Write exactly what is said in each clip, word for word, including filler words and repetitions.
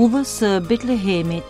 Ullës së Betlehemit.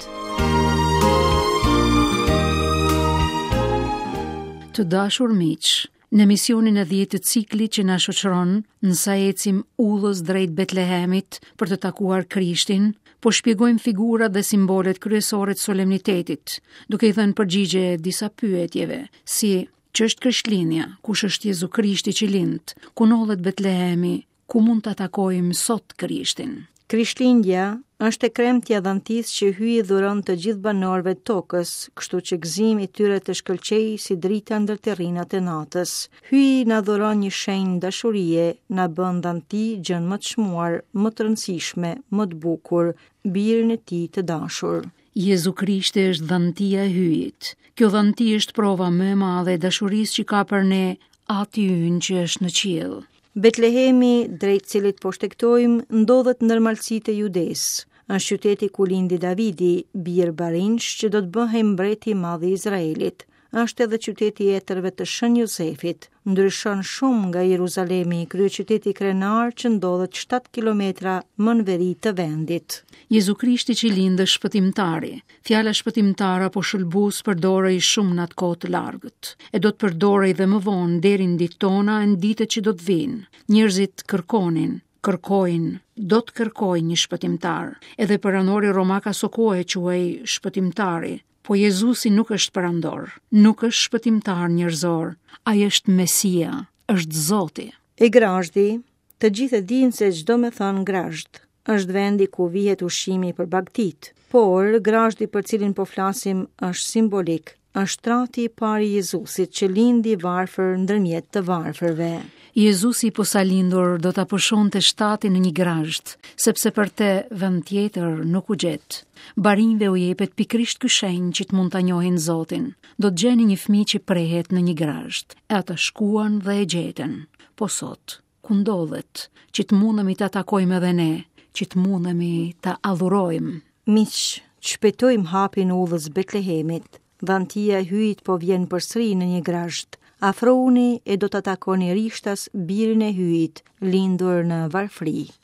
Të dashur miq, në misionin e dhjetë të ciklit që na shoqëron, nësa ecim ullës drejt Betlehemit për të takuar Krishtin, po shpjegojmë figurat dhe simbolet kryesore të solemnitetit, duke i dhënë përgjigje disa pyetjeve, si ç'është Krishtlindja, kush është Jezu Krishti që lind, ku ndodhet Betlehemi, ku mund ta takojmë sot Krishtin. Krishtlindja është e kremtja dhantis që hyi dhuron të gjithë banorëve të tokës, kështu që gëzimi i tyre të shkëlqej si drita ndër terrinat e natës. Hyi na dhuron një shenjë dashurie, na bën dhanti gjën më të çmuar, më të rëndësishme, më të bukur, birin e tij të dashur. Jezu Krishti është dhantia e hyjit. Kjo dhanti është prova më e madhe e dashurisë që ka për ne Ati ynë që është në qiell. Betlehemi, drejt cilit po shtektojmë, ndodhet në ndërmalësitë e Judes. Është qyteti ku lindi Davidi, bir Barinsh, që do të bëhej mbreti i madh i Izraelit. Është edhe qyteti i etërve të Shën Josefit. Ndryshon shumë nga Jeruzalemi, kryeqyteti krenar që ndodhet shtatë kilometra më në veri të vendit. Jezu Krishti që lind është shpëtimtari. Fjala shpëtimtar apo shëlbus përdorej shumë në atë kohë të largët. E do të përdorej dhe më vonë deri në ditët tona e në ditët që do të vinë. Njerëzit kërkonin, kërkojnë, do të kërkojnë një shpëtimtar. Edhe peranori Romak aso kohë quhej shpëtimtari. Po Jezusi nuk është perandor, nuk është shpëtimtar njerëzor, ai është Mesia, është Zoti. E Grazhdi, të gjithë e dinë se çdo me thënë Grazhd, është vendi ku vihet ushqimi për bagtit, por Grazhdi për cilin po flasim është simbolik, është trati i parë i Jezusit që lindi varfër ndërmjet të varfërve. Jezusi po sa lindur do ta pushonte shtatin në një grazhd, sepse për te vend tjetër nuk u gjet. Barinjve u jepet pikrisht ky shenjë që të mund ta njohin Zotin. Do të gjeni një fëmijë që prehet në një grazhd. E ata shkuan dhe e gjetën. Po sot, ku ndodhet, që të mundemi ta takojmë edhe ne, që të mundemi ta adhurojmë. Miq, shpejtojmë hapin ullës Betlehemit. Dhantia e hyjit po vjen përsëri në një grazhd. Afrouni e do të takoni rishtas birin e hyjit, lindur në varfëri.